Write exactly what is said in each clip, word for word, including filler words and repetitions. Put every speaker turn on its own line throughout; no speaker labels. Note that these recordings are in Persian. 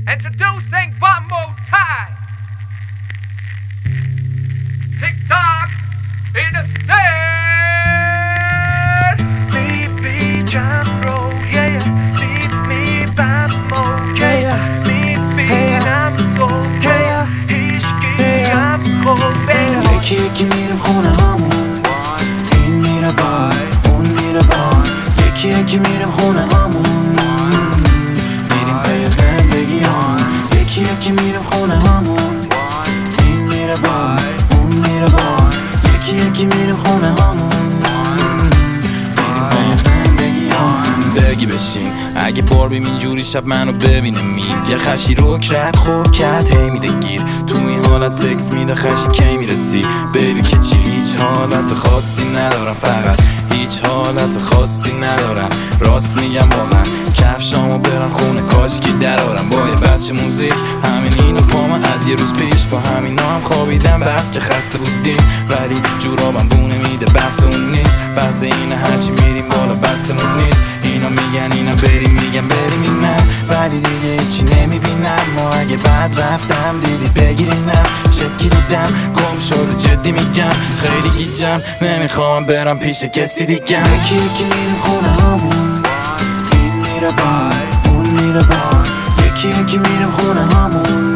Introducing one more time. TikTok in a stand.
Leave me jam roll, yeah, yeah. Leave me bad mode, yeah, yeah. Leave me I'm so, yeah, yeah. Hishki I'm cold, baby.
یکی یکی میریم خونه هامون، این میره بار اون میره بار. یکی یکی میریم خونه هامون، میریم پی زندگی هامون. یکی یکی میریم خونه هامون، این میره بار اون میره بار. یکی یکی میریم خونه هامون، میریم پی زندگی هامون. بگی بشین اگه باربیم اینجوری شب منو ببینه میگه خشی رو کرد خوب کرد هی میده گیر. تو این حالت تکس میده خشی کی میرسی بیبی که چی هیچ حالت خاصی ندارم، فقط هیچ حالت خاصی ندارم. راست میگم واقعا کفشامو برم خونه کاشکی درارم با یه بچه موزیک. همین اینو پامن از یه روز پیش با همینا هم خوابیدم بس که خسته بودیم، ولی جورابم بونه میده بحث اون نیست. بحث اینه هرچی میریم بالا بستمون نیست. اینا میگن اینا بریم میگم بریم اینم، ولی دیگه هیچی نمیبینم. ما اگه بعد رفتم دیدی بگیرینم شکی دیدم گم شد جدی میگم خیلی گیجم نمیخوام برم پیش کسی دیگم. یکی یکی میریم خونه هامون، این میره بار اون میره بار. یکی یکی میریم خونه هامون،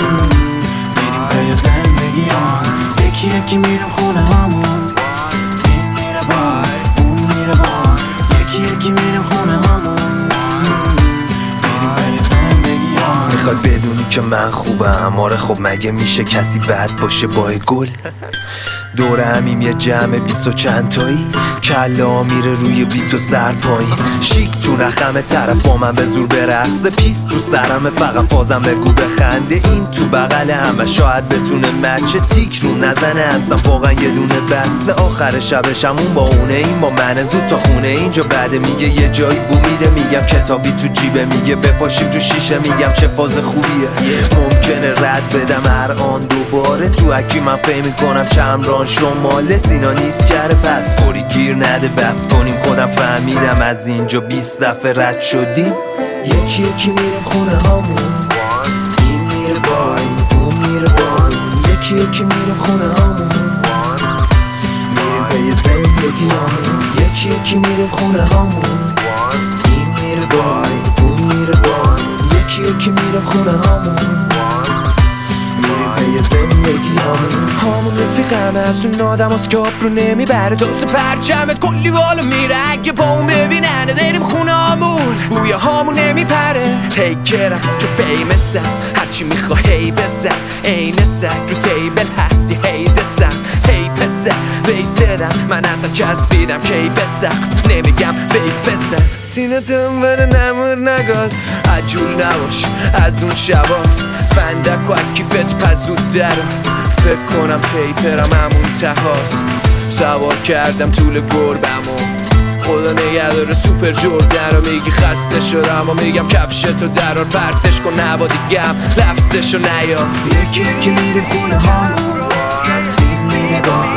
میریم پی زندگی هامون. یکی یکی میریم خونه هامون، این میره بار اون میره بار. یکی یکی میریم خونه هامون، میریم پی زندگی هامون.
میخواد بدونی که من خوبم، آره خب مگه میشه کسی بد باشه با گل؟ دور همیم یه جمع بیست و چند تایی، کلا میره روی بیت و سر پایین. شیک تو نخمه طرف با من به زور برقصه، پیس تو سرمه فقط فازم بگو بخنده. این تو بغل همه شاید بتونه مچه تیک رو نزنه اصلا واقعا یه دونه بسته. آخر شبشمون با اونه این با من زود تا خونه اینجا بعده میگه یه جایی بو میده. میگم کتابی تو جیبه میگه بپاشیم تو شیشه. میگم چه فاز خوبیه ممکنه رد بدم هر آن دوباره. تو اکی من فهم میکنم چمران شماله سینا نیست کرده پس فوری گیر نده بس کنیم. خودم فهمیدم از اینجا بیست دفعه رد شدیم. یکی یکی میریم خونه هامون، این میره باین اون میره باین. یکی یکی میریم خونه هامون، میریم پی زندگی هامون. یکی یکی میریم خونه هامون، این میره باین اون میره باین. یکی یکی میریم خونه هامون، میریم پی زندگی هامون.
همون رفیقم از اون آدم هست که آب رو نمیبره تا سه پرچمه کلی بالا میره. اگه با اون ببیننه داریم خونه هامون، بوی هامون نمیپره. تیکرم چو فیمسم هرچی میخوا هی بزن. این سگ رو تیبل هستی هی زسم هی پسه بیستدم. من اصلا چسبیدم کی بسخ نمیگم بیفسه. سینه دنبال نمور نگاز عجول نباش از اون شباست. فندک و اکیفت پزود درم فکر کنم پیپرم همون تهاست. سوار کردم طول گربمو خدا نگهداره سوپر جردن رو. میگی خسته شدم و میگم کفشتو درار پرتش کن نبا دیگم لفظشو نیا.
یکی یکی میریم خونه هامون، این میره بار